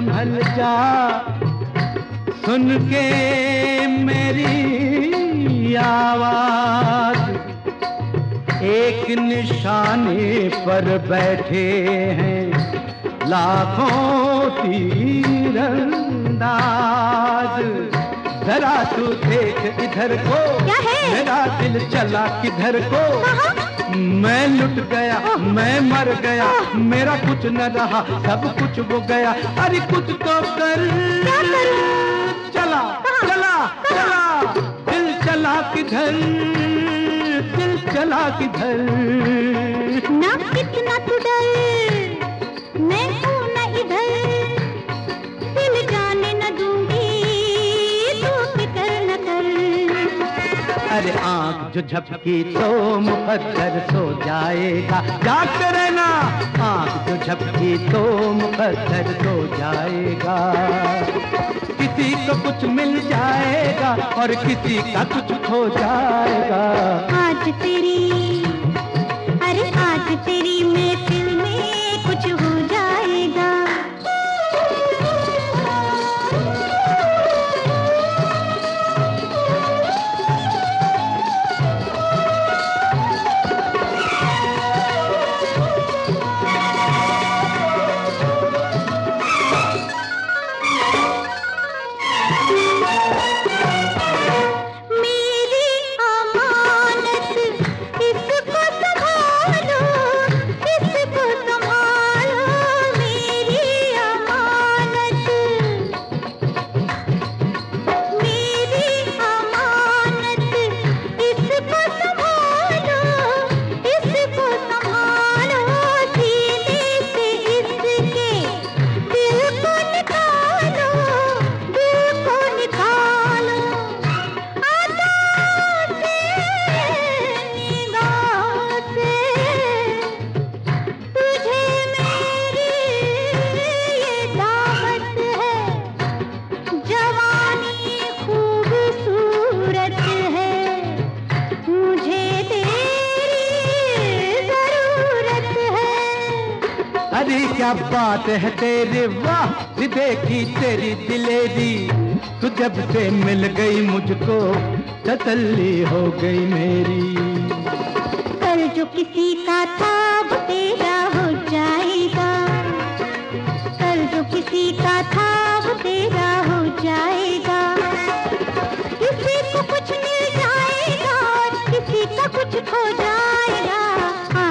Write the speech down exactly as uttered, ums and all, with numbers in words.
संभल जा, सुन के मेरी आवाज। एक निशाने पर बैठे हैं लाखों तीरंदाज। जरा तू देख इधर को, क्या है? मेरा दिल चला किधर को। मैं लुट गया, मैं मर गया, मेरा कुछ न रहा, सब कुछ वो गया। अरे कुछ तो कर। क्या करूं? चला चला चला, दिल चला किधर, दिल चला किधर। ना कितना तू डर, मैं हूँ न इधर, दिल जाने न दूंगी, तू फिक्र न कर। अरे आँख जो झपकी तो मुकद्दर सो जाएगा, जागते रहना। आँख जो झपकी तो मुकद्दर सो जाएगा। किसी को कुछ मिल जाएगा और किसी का कुछ खो जाएगा। आज तेरी, अरे आज तेरी महफिल में कुछ हो जाएगा। अरे क्या बात है तेरे, वाह देखी तेरी दिलेरी। तू जब से मिल गई मुझको तसल्ली हो गई मेरी। कल जो किसी का था वो तेरा हो जाएगा, कल जो किसी का था वो तेरा हो जाएगा। किसी को कुछ मिल जाएगा, किसी का कुछ खो जाएगा।